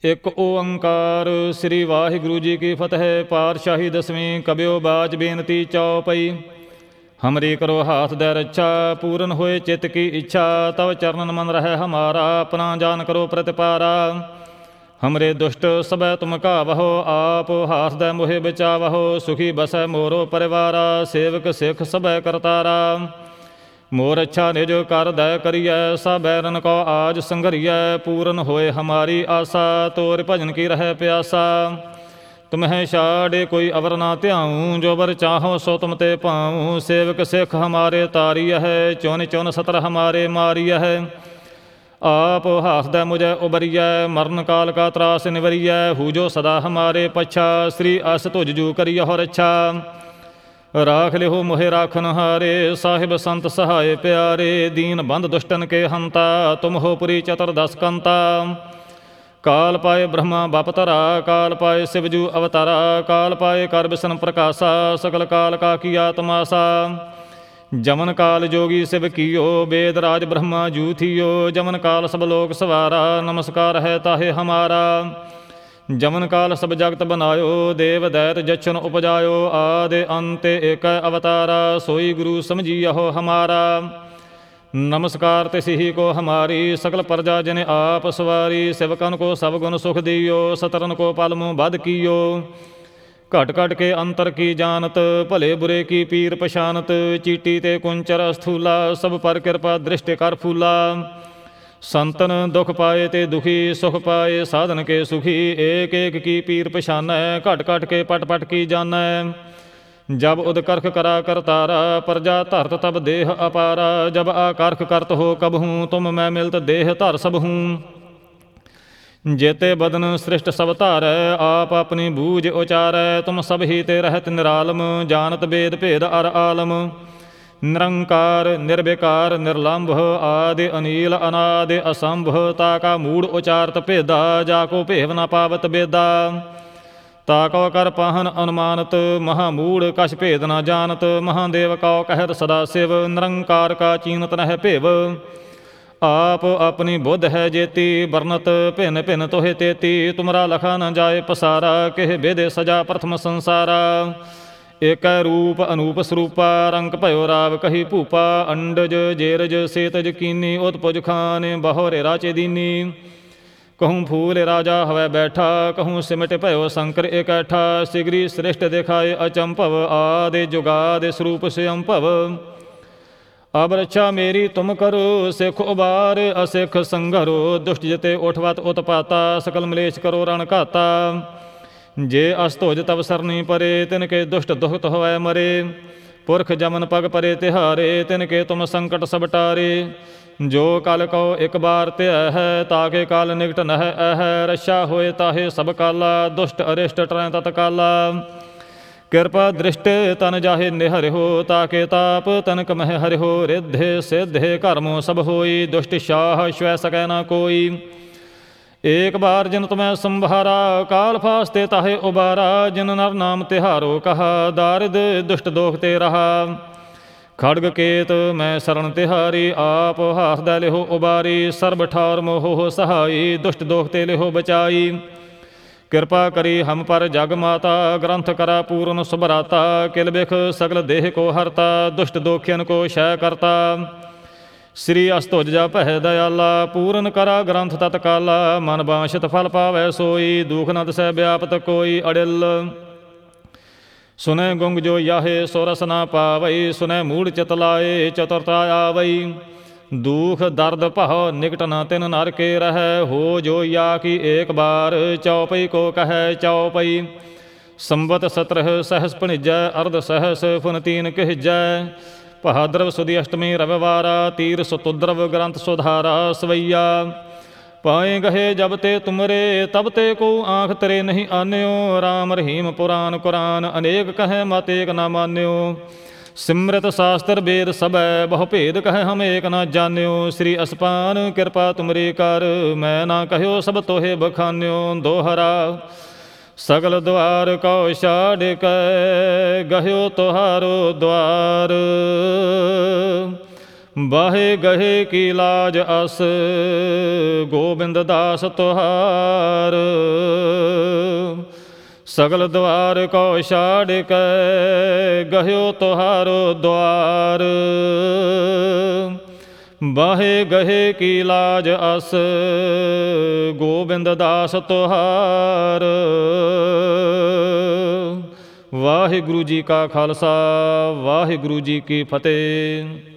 ਇੱਕ ਓੰਕਾਰ। ਸ੍ਰੀ ਵਾਹਿਗੁਰੂ ਜੀ ਕੀ ਫਤਿਹ। ਪਾਤਸ਼ਾਹੀ ਦਸਵੀਂ। ਕਬਿਓ ਬਾਚ ਬੇਨਤੀ ਚਉਪਈ। ਹਮਰੀ ਕਰੋ ਹਾਥ ਦੈ ਰੱਛਾ, ਪੂਰਨ ਹੋਏ ਚਿੱਤ ਕੀ ਇੱਛਾ। ਤਵ ਚਰਨਨ ਮਨ ਰਹਿ ਹਮਾਰਾ, ਆਪਣਾ ਜਾਨ ਕਰੋ ਪ੍ਰਤਿਪਾਰਾ। ਹਮਰੇ ਦੁਸ਼ਟ ਸਭੈ ਤੁਮ ਘਾਵਹੋ, ਆਪ ਹਾਥ ਦੈ ਮੋਹਿ ਬਚਾਵਹੋ। ਸੁਖੀ ਬਸੈ ਮੋਰੋ ਪਰਿਵਾਰਾ, ਸੇਵਕ ਸਿੱਖ ਸਭੈ ਕਰਤਾਰਾ। ਮੋਰ ਅੱਛਾ ਨਿਜ ਕਰ ਦੈ ਕਰੀਐ, ਸਭ ਬੈਰਨ ਕੋ ਆਜ ਸੰਘਰੀਐ। ਪੂਰਨ ਹੋਏ ਹਮਾਰੀ ਆਸਾ, ਤੋਰ ਭਜਨ ਕੀ ਰਹਿ ਪਿਆਸਾ। ਤੁਮਹਿ ਛਾੜੇ ਕੋਈ ਅਵਰ ਨਾ ਧਿਆਊਂ, ਜੋ ਬਰ ਚਾਹੋ ਸੋ ਤੁਮ ਤੇ ਪਾਊਂ। ਸੇਵਕ ਸਿੱਖ ਹਮਾਰੇ ਤਾਰੀਐ, ਚੁਨ ਚੁਨ ਸਤਰ ਹਮਾਰੇ ਮਾਰੀਐ। ਆਪ ਹਾਸਦੈ ਮੁਝੈ ਉਬਰੀਐ, ਮਰਨ ਕਾਲ ਕਾ ਤਰਾਸ ਨਿਵਰੀਐ। ਹੂ ਜੋ ਸਦਾ ਹਮਾਰੇ ਪੱਛਾ, ਸ੍ਰੀ ਅਸ ਤੁਜ ਜੂ ਕਰੀਹੁ ਰੱਛਾ। ਰਾਖ ਲਿਹੁ ਮੋਹਿ ਰਾਖਨ ਹਾਰੇ, ਸਾਹਿਬ ਸੰਤ ਸਹਾਏ ਪਿਆਰੇ। ਦੀਨ ਬੰਧ ਦੁਸ਼ਟਨ ਕੇ ਹੰਤਾ, ਤੁਮ ਹੋ ਪੁਰੀ ਚਤੁਰਦਸ ਕੰਤਾ। ਕਾਲ ਪਾਏ ਬ੍ਰਹਮਾ ਬਪਤਰਾ, ਕਾਲ ਪਾਏ ਸਿਵਜੂ ਅਵਤਾਰਾ। ਕਾਲ ਪਾਏ ਕਰ ਬਿਸ਼ਨ ਪ੍ਰਕਾਸ਼ਾ, ਸਕਲ ਕਾਲ ਕਾ ਕੀਆ ਤਮਾਸਾ। ਜਮਨ ਕਾਲ ਜੋਗੀ ਸਿਵ ਕੀਓ, ਵੇਦ ਰਾਜ ਬ੍ਰਹਮਾ ਜੂ ਥੀਓ। ਜਮਨ ਕਾਲ ਸਭ ਲੋਕ ਸਵਾਰਾ, ਨਮਸਕਾਰ ਹੈ ਤਾਹੇ ਹਮਾਰਾ। ਜਮਨ ਕਾਲ ਸਭ ਜਗਤ ਬਨਾਇਓ, ਦੇਵ ਦੈਤ ਜਛਨ ਉਪਜਾਇਓ। ਆਦਿ ਅੰਤ ਏਕੈ ਅਵਤਾਰਾ, ਸੋਈ ਗੁਰੂ ਸਮਝੀਅਹੁ ਹਮਾਰਾ। ਨਮਸਕਾਰ ਤਿਸਹੀ ਕੋ ਹਮਾਰੀ, ਸਕਲ ਪ੍ਰਜਾ ਜਿਨ ਆਪ ਸਵਾਰੀ। ਸਿਵਕਨ ਕੋ ਸਭ ਗੁਣ ਸੁਖ ਦਿਓ, ਸਤਰਨ ਕੋ ਪਲ ਮੁ ਬਧ ਕੀਓ। ਘਟ ਘਟ ਕੇ ਅੰਤਰ ਕੀ ਜਾਨਤ, ਭਲੇ ਬੁਰੇ ਕੀ ਪੀਰ ਪਛਾਨਤ। ਚੀਟੀ ਤੇ ਕੁੰਚਰ ਸਥੂਲਾ, ਸਭ ਪਰ ਕਿਰਪਾ ਦ੍ਰਿਸ਼ਟ ਕਰ ਫੂਲਾ। ਸੰਤਨ ਦੁਖ ਪਾਏ ਤੇ ਦੁਖੀ, ਸੁਖ ਪਾਏ ਸਾਧਨ ਕੇ ਸੁਖੀ। ਏਕ ਏਕ ਕੀ ਪੀਰ ਪਛਾਨੈ, ਘਟ ਘਟ ਕੇ ਪਟ ਪਟ ਕੀ ਜਾਨੈ। ਜਬ ਉਦਕਰਖ ਕਰਾ ਕਰਤਾਰਾ, ਪ੍ਰਜਾ ਧਰਤ ਤਬ ਦੇਹ ਅਪਾਰਾ। ਜਬ ਆਕਰਖ ਕਰਤ ਹੋ ਕਬਹੂੰ, ਤੁਮ ਮੈਂ ਮਿਲਤ ਦੇਹ ਧਰ ਸਭਹੂੰ। ਜੇਤੇ ਬਦਨ ਸ੍ਰਿਸ਼ਟ ਸਭ ਧਾਰੈ, ਆਪ ਆਪਣੀ ਬੂਝ ਉਚਾਰੈ। ਤੁਮ ਸਭ ਹੀ ਤੇ ਰਹਿਤ ਨਿਰਾਲਮ, ਜਾਨਤ ਬੇਦ ਭੇਦ ਅਰ ਆਲਮ। ਨਿਰੰਕਾਰ ਨਿਰਵਿਕਾਰ ਨਿਰਲੰਭ, ਆਦਿ ਅਨੀਲ ਅਨਾਦਿ ਅਸੰਭ। ਤਾ ਕਾ ਮੂੜ ਉਚਾਰਤ ਭੇਦਾ, ਜਾ ਕੋ ਭੇਵ ਨਾ ਪਾਵਤ ਬੇਦਾ। ਤਾ ਕਉ ਕਰ ਪਾਹਨ ਅਨੁਮਾਨਤ, ਮਹਾਮੂੜ ਕਛ ਭੇਦ ਨਾ ਜਾਨਤ। ਮਹਾਦੇਵ ਕਉ ਕਹਿਤ ਸਦਾ ਸਿਵ, ਨਿਰੰਕਾਰ ਕਾ ਚੀਨਤ ਨਹਿ ਭੇਵ। ਆਪ ਆਪਣੀ ਬੁੱਧ ਹੈ ਜੇਤੀ, ਬਰਨਤ ਭਿੰਨ ਭਿੰਨ ਤੋਹਿ ਤੇਤੀ। ਤੁਮਰਾ ਲਖਾ ਨ ਜਾਏ ਪਸਾਰਾ, ਕਿਹ ਬੇਦੇ ਸਜਾ ਪ੍ਰਥਮ ਸੰਸਾਰਾ। ਏਕੈ ਰੂਪ ਅਨੂਪ ਸਰੂਪਾ, ਰੰਗ ਭਇਓ ਰਾਵ ਕਹੀ ਭੂਪਾ। ਅੰਡਜ ਜੇਰਜ ਸੇਤਜ ਕੀਨੀ, ਉਤਪੁਜ ਖਾਨ ਬਹੁਰੇ ਰਾਚੇ ਦੀਨੀ। कहूँ फूल राजा हवै बैठा, कहूँ सिमट भयो शंकर इकट्ठा। सिगरी श्रेष्ठ दिखाए अचंभव, आदि जुगादि स्वरूप स्वयं भव। अब रक्षा मेरी तुम करो, सिख उबार असिख संघरो। दुष्ट जिते उठवत उत्पाता, सकल मलेश करो रण घाता। जे अस्तोज तब सरनी परे, तिनके दुष्ट दुखत होवै मरे। पुरख जमन पग परे तिहारे, तिनके तुम संकट सब टारे। जो कल कहो एक बार त्यह है, ताके काल निकट नह अह। रक्षा होए ताहे सब काला, दुष्ट अरिष्ट टरै तत्काला। कृपा दृष्ट तन जाहे निहरिहो, ताके ताप तनक मह हरिहो। रिद्धे सिद्धे कर्मो सब होई, दुष्ट शाह श्वै सकै न कोई। एक बार जिन तुम्हें संभारा, काल फास्ते ताहे उबारा। जिन नर नाम तिहारो कहा, दारिद दुष्ट दोख ते रहा। खड़ग केत मैं शरण तिहारी, आप हाथ दै लिहो उबारी। सर्ब ठार मोह सहाई, दुष्ट दोख ते लिहो बचाई। कृपा करी हम पर जग माता, ग्रंथ करा पूर्ण सुभराता। किल बिख सगल देह को हरता, दुष्ट दोखियन को क्षय करता। श्री अस्तुज जपह दयाला, पूर्ण करा ग्रंथ तत्काला। मन बांछित फल पावै सोई, दुख न दसै व्यापत कोई अड़िल। सुनै गुंग जो याहे सो रस ना पावई, सुनै मूढ़ चित लाए चतुरता आवई। दुख दर्द पह निकट न तिन नर के रहै, हो जो या की एक बार। चौपई को कहै चौपई, संवत सत्रह सहस भणिजै। अर्ध सहस फुन तीन कहजै। भाद्रव सुदी अष्टमी रविवारा, तीर सुतुद्रव ग्रंथ सुधारा सवैया। पाए गहे जब ते तुमरे, तब ते को आँख तेरे नहीं आन्यो। राम रहीम पुराण कुरान, अनेक कहे मत एक न मान्यो। सिमृत शास्त्र वेद सबै, बहु भेद कहे हम एक न जान्यो। श्री असपान कृपा तुमरी कर, मैं ना कहो सब तोहे बखान्यो। दोहरा सगल द्वार कौ छाड़ कै, गह्यो तुहारो द्वार। ਬਾਹੇ ਗਹੇ ਕੀ ਲਾਜ ਅਸ, ਗੋਬਿੰਦ ਦਾਸ ਤੁਹਾਰ। ਸਗਲ ਦੁਆਰ ਕੋ ਛਾੜ ਕੇ, ਗਹਿਓ ਤੁਹਾਰੋ ਦੁਆਰ। ਬਾਹੇ ਗਹੇ ਕੀ ਲਾਜ ਅਸ, ਗੋਬਿੰਦ ਦਾਸ ਤੁਹਾਰ। ਵਾਹਿਗੁਰੂ ਜੀ ਕਾ ਖਾਲਸਾ, ਵਾਹਿਗੁਰੂ ਜੀ ਕੀ ਫਤਿਹ।